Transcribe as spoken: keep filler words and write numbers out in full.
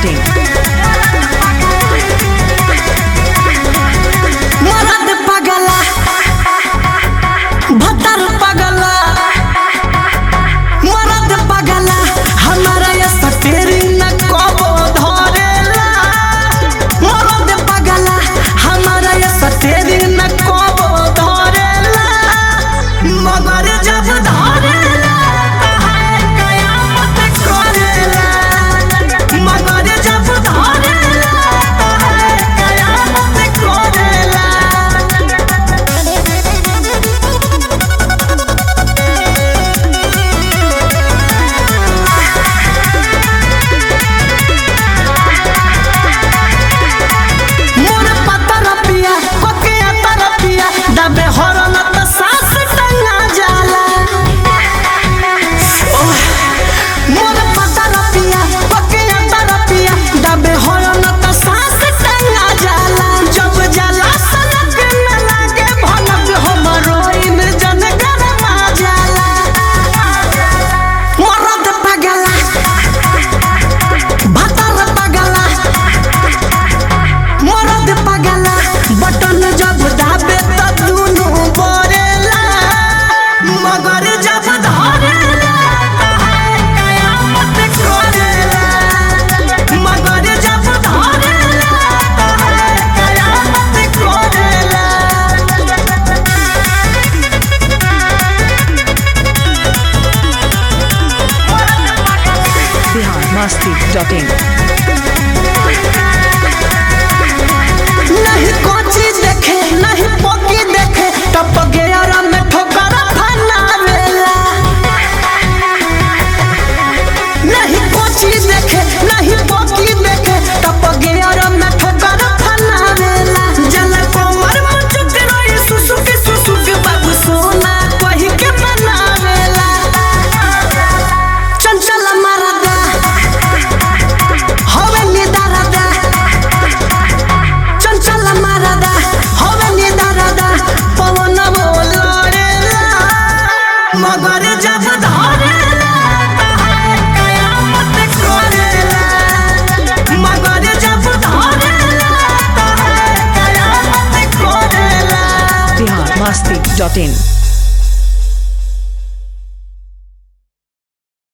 Dot in. मरद पगला भतर पगला मरद पगला हमारा ये सटेरी न कबो धरेला। मरद पगला हमारा ये सटेरी न कबो धरेला। मगर जब धरेला है कयामत करेला। मगर जब धरेला है कयामत करेला। मोर पतर पिया कोके तर पिया दबे हरन त सांस टंगा जाला। ओह, मोर पतर पिया कोके तर पिया दबे हरन त सांस टंगा जाला। जब जाला सनक न लागे भनक हमरो इन जन गरमा जाला। मरद पगला भतर पगला मरद पगला बटन जब दाबे त दुनु बरेला। मगर जब धरेला है कयामत करेला। मगर जब धरेला है कयामत करेला। Bihar Masti dot in. नहीं कोची देखे नहीं पोकी देखे टप गया में ठोकर फनावेला। नहीं कोची देखे नहीं पोकी देखे टप गया में ठोकर फनावेला। जल कोमर मुचुक रोई सुसुक सुसुक बाबू सोना कही के बनावेला। चंचल मरदा होवे निदारदा। चंचल मरदा होवे निदारदा पवन बोलरेला। मगर जब धरेला है कयामत करेला। मगर जब धरेला है कयामत करेला। बिहार मस्ती डॉट इन।